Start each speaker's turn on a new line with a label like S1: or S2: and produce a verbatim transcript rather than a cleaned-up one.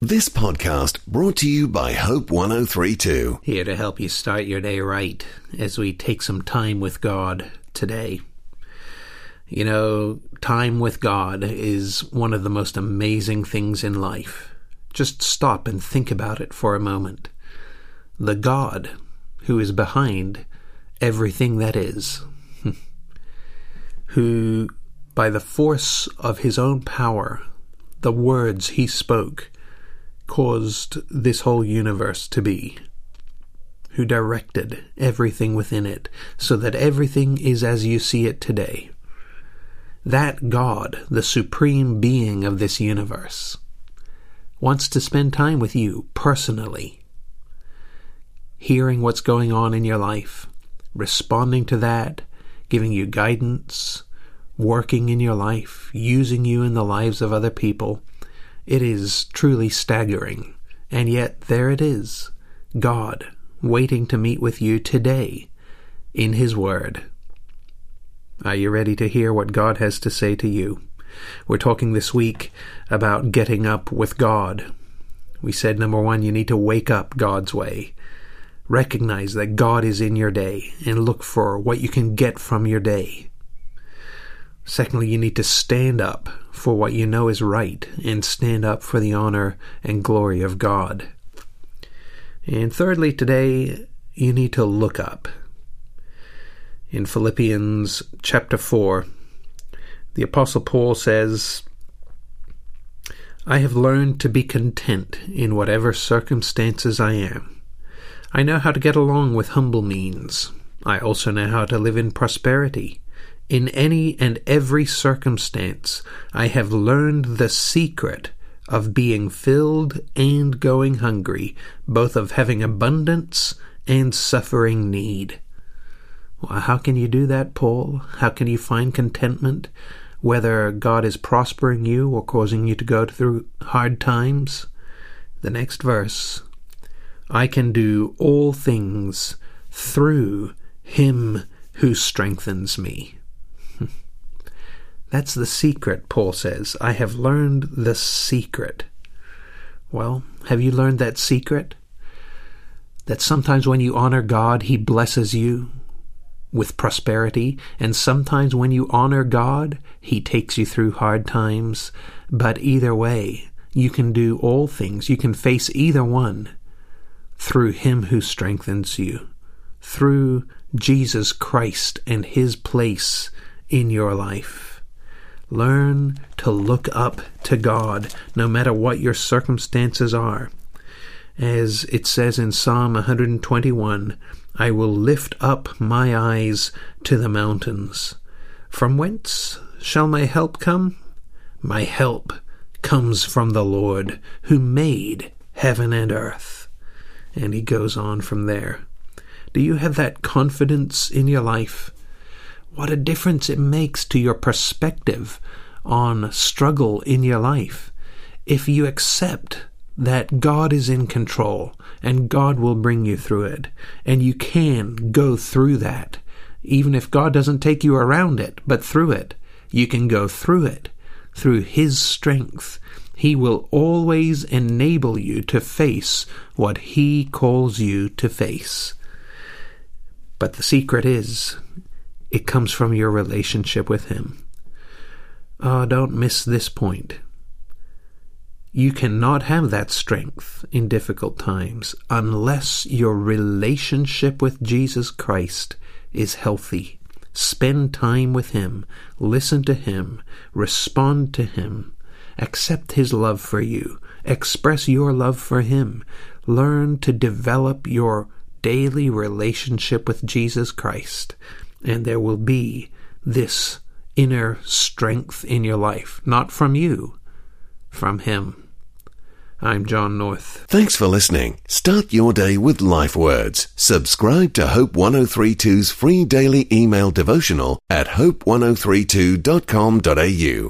S1: This podcast brought to you by Hope one oh three two.
S2: Here to help you start your day right as we take some time with God today. You know, time with God is one of the most amazing things in life. Just stop and think about it for a moment. The God who is behind everything that is, who, by the force of his own power, the words he spoke, caused this whole universe to be, who directed everything within it so that everything is as you see it today. That God, the supreme being of this universe, wants to spend time with you personally, hearing what's going on in your life, responding to that, giving you guidance, working in your life, using you in the lives of other people. It is truly staggering, and yet there it is, God waiting to meet with you today in His Word. Are you ready to hear what God has to say to you? We're talking this week about getting up with God. We said, number one, you need to wake up God's way. Recognize that God is in your day and look for what you can get from your day. Secondly, you need to stand up for what you know is right and stand up for the honor and glory of God. And thirdly, today, you need to look up. In Philippians chapter four, the Apostle Paul says, I have learned to be content in whatever circumstances I am. I know how to get along with humble means. I also know how to live in prosperity. In any and every circumstance, I have learned the secret of being filled and going hungry, both of having abundance and suffering need. Well, how can you do that, Paul? How can you find contentment, whether God is prospering you or causing you to go through hard times? The next verse, I can do all things through Him who strengthens me. That's the secret, Paul says. I have learned the secret. Well, have you learned that secret? That sometimes when you honor God, He blesses you with prosperity, and sometimes when you honor God, He takes you through hard times. But either way, you can do all things. You can face either one through Him who strengthens you, through Jesus Christ and His place in your life. Learn to look up to God, no matter what your circumstances are. As it says in Psalm one twenty-one, I will lift up my eyes to the mountains. From whence shall my help come? My help comes from the Lord, who made heaven and earth. And he goes on from there. Do you have that confidence in your life? What a difference it makes to your perspective on struggle in your life if you accept that God is in control and God will bring you through it, and you can go through that. Even if God doesn't take you around it, but through it, you can go through it. Through His strength, He will always enable you to face what He calls you to face. But the secret is, it comes from your relationship with Him. Oh, don't miss this point. You cannot have that strength in difficult times unless your relationship with Jesus Christ is healthy. Spend time with Him, listen to Him, respond to Him, accept His love for you, express your love for Him, learn to develop your daily relationship with Jesus Christ, and there will be this inner strength in your life, not from you, from Him. I'm John North.
S1: Thanks for listening. Start your day with Life Words. Subscribe to Hope one oh three two's free daily email devotional at hope one oh three two dot com dot a u.